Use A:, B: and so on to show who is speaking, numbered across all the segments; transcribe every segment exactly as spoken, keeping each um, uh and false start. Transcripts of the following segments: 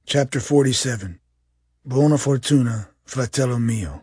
A: Chapter forty-seven. Buona fortuna, fratello mio.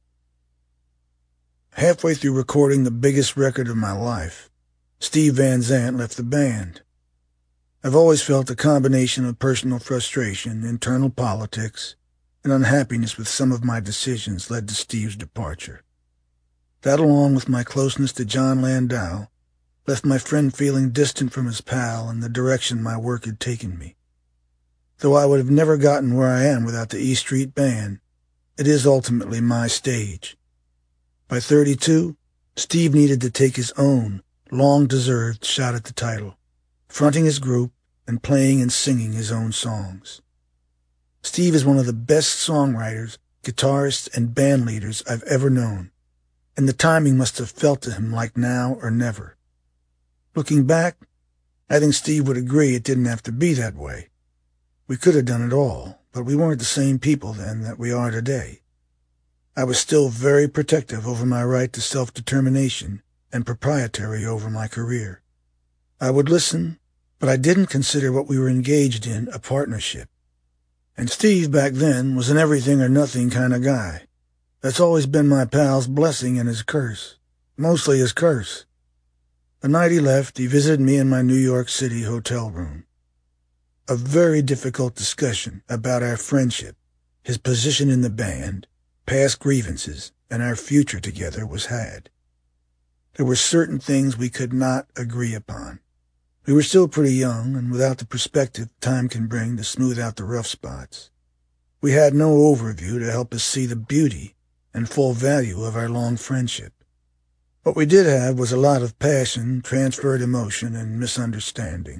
A: Halfway through recording the biggest record of my life, Steve Van Zandt left the band. I've always felt a combination of personal frustration, internal politics, and unhappiness with some of my decisions led to Steve's departure. That, along with my closeness to Jon Landau, left my friend feeling distant from his pal and the direction my work had taken me. Though I would have never gotten where I am without the E Street Band, it is ultimately my stage. By thirty-two, Steve needed to take his own, long-deserved shot at the title, fronting his group and playing and singing his own songs. Steve is one of the best songwriters, guitarists, and band leaders I've ever known, and the timing must have felt to him like now or never. Looking back, I think Steve would agree it didn't have to be that way. We could have done it all, but we weren't the same people then that we are today. I was still very protective over my right to self-determination and proprietary over my career. I would listen, but I didn't consider what we were engaged in a partnership. And Steve back then was an everything-or-nothing kind of guy. That's always been my pal's blessing and his curse, mostly his curse. The night he left, he visited me in my New York City hotel room. A very difficult discussion about our friendship, his position in the band, past grievances, and our future together was had. There were certain things we could not agree upon. We were still pretty young, and without the perspective time can bring to smooth out the rough spots. We had no overview to help us see the beauty and full value of our long friendship. What we did have was a lot of passion, transferred emotion, and misunderstanding.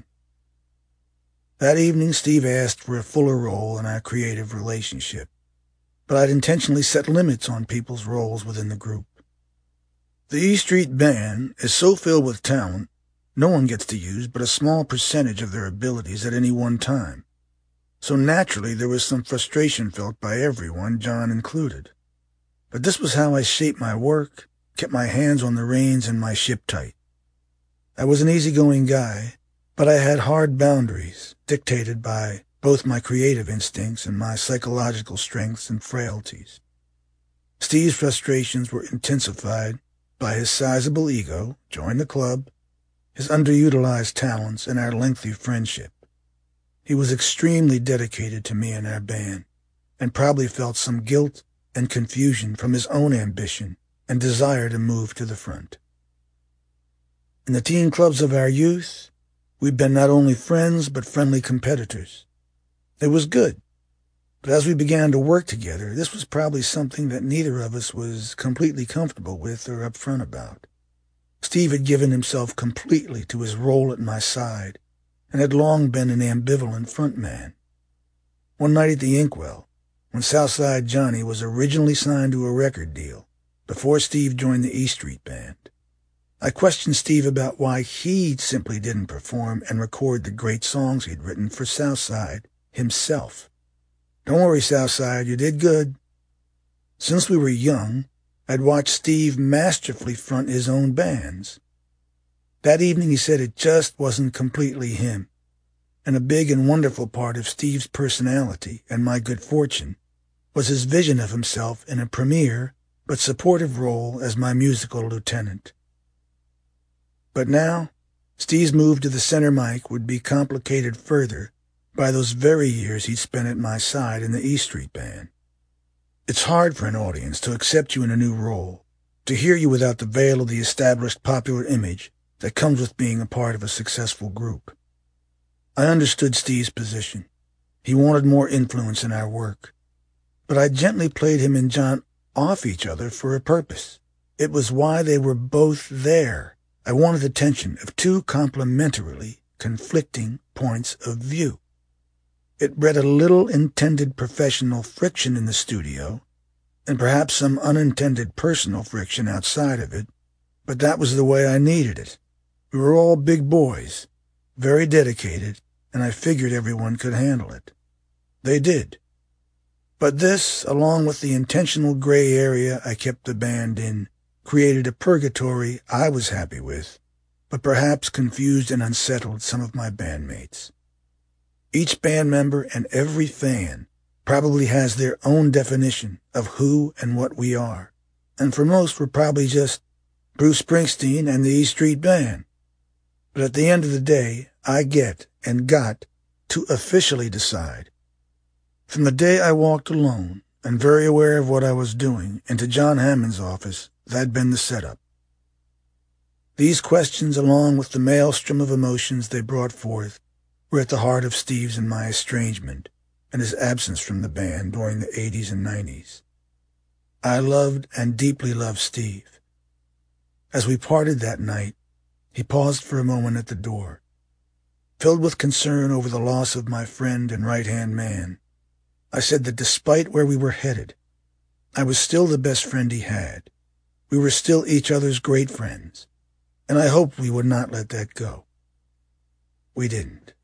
A: That evening, Steve asked for a fuller role in our creative relationship, but I'd intentionally set limits on people's roles within the group. The E Street Band is so filled with talent, no one gets to use but a small percentage of their abilities at any one time. So naturally, there was some frustration felt by everyone, Jon included. But this was how I shaped my work, kept my hands on the reins and my ship tight. I was an easygoing guy, but I had hard boundaries, dictated by both my creative instincts and my psychological strengths and frailties. Steve's frustrations were intensified by his sizable ego, join the club, his underutilized talents, and our lengthy friendship. He was extremely dedicated to me and our band, and probably felt some guilt and confusion from his own ambition and desire to move to the front. In the teen clubs of our youth, we'd been not only friends, but friendly competitors. It was good, but as we began to work together, this was probably something that neither of us was completely comfortable with or upfront about. Steve had given himself completely to his role at my side, and had long been an ambivalent frontman. One night at the Inkwell, when Southside Johnny was originally signed to a record deal, before Steve joined the E Street Band, I questioned Steve about why he simply didn't perform and record the great songs he'd written for Southside himself. Don't worry, Southside, you did good. Since we were young, I'd watched Steve masterfully front his own bands. That evening he said it just wasn't completely him, and a big and wonderful part of Steve's personality and my good fortune was his vision of himself in a premier but supportive role as my musical lieutenant. But now, Steve's move to the center mic would be complicated further by those very years he'd spent at my side in the E Street Band. It's hard for an audience to accept you in a new role, to hear you without the veil of the established popular image that comes with being a part of a successful group. I understood Steve's position. He wanted more influence in our work. But I gently played him and Jon off each other for a purpose. It was why they were both there. I wanted the tension of two complementarily conflicting points of view. It bred a little intended professional friction in the studio, and perhaps some unintended personal friction outside of it, but that was the way I needed it. We were all big boys, very dedicated, and I figured everyone could handle it. They did. But this, along with the intentional gray area I kept the band in, created a purgatory I was happy with, but perhaps confused and unsettled some of my bandmates. Each band member and every fan probably has their own definition of who and what we are. And for most, we're probably just Bruce Springsteen and the E Street Band. But at the end of the day, I get and got to officially decide. From the day I walked alone and very aware of what I was doing into John Hammond's office, that'd been the setup. These questions, along with the maelstrom of emotions they brought forth, were at the heart of Steve's and my estrangement and his absence from the band during the eighties and nineties. I loved and deeply loved Steve. As we parted that night, he paused for a moment at the door. Filled with concern over the loss of my friend and right-hand man, I said that despite where we were headed, I was still the best friend he had. We were still each other's great friends, and I hoped we would not let that go. We didn't.